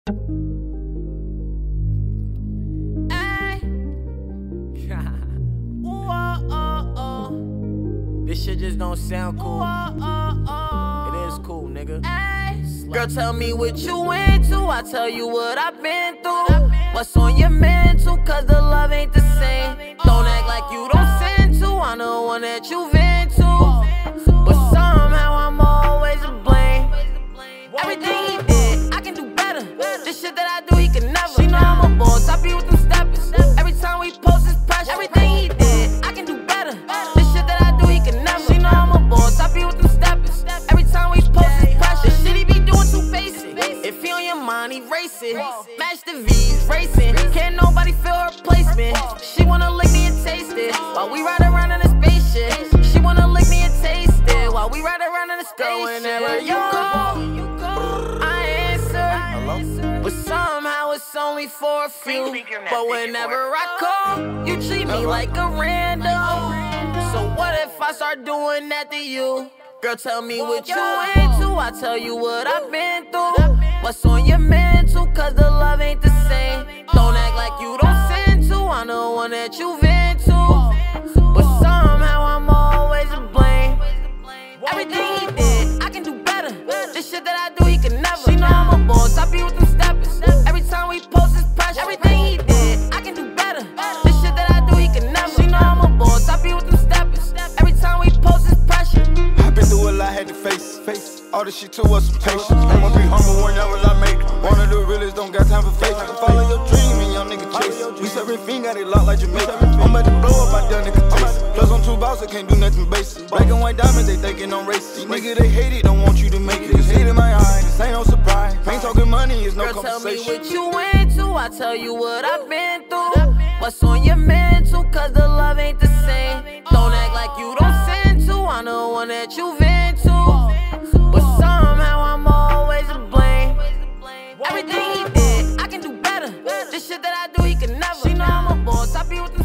This shit just don't sound cool. It is cool, nigga. Girl, tell me what you into, I tell you what I've been through. What's on your mental, cause the love ain't the same. Don't act like you don't send to, I'm the one that you've into. But somehow I'm always to blame. Everything he did, I can do better. This shit that I do, he can never. She know I'm a boss, I be with them steppers. Every time we post is pressure. Everything he did, I can do better. This shit that I do, he can never. She know I'm a boss, I be with them steppers. Every time we post is pressure. This shit he be doing too basic. If he on your mind, he racing. Match the V's, racing. Can't nobody feel her placement. She wanna lick me and taste it while we ride around in a spaceship. She wanna lick me and taste it while we ride around in a spaceship. Whenever you call, I answer. But somehow it's only for a few. But whenever I call, you treat me like a random. So what if I start doing that to you? Girl, tell me what you into, I tell you what I've been through. What's on your mental, cause the love ain't the same. Don't act like you don't send to, I'm the one that you've into. But somehow I'm always to blame. Everything he did, I can do better. This shit that I do, he can never. She know I'm a boss, I be with them steppers. Every time we post is pressure. Everything he did, I can do better. This shit that I do, he can never. She know I'm a boss, I be with them steppers. Every time we post is pressure. Been through a lot, had to face. All this shit too was some patience. I'ma be humble whenever I make it. One of the realest, don't got time for fake. Follow your dream and young nigga chase. We serving fiend, got it locked like Jamaica. I'm about to blow up, I done nigga taste. Plus I'm too boss, I can't do nothing basic. Black and white diamonds, they thinking I'm racist. Nigga, they hate it, don't want you to make it. Just hate in my eyes, this ain't no surprise. Ain't talking money, it's no Girl, conversation. tell me what you into, I tell you what I've been through. What's on your mental, cause the love ain't the same. Don't act like you don't send to, I'm the one that you've into. But somehow I'm always to blame. Everything he did, I can do better. This shit that I do, he can never. She know I'm a boss, I be with them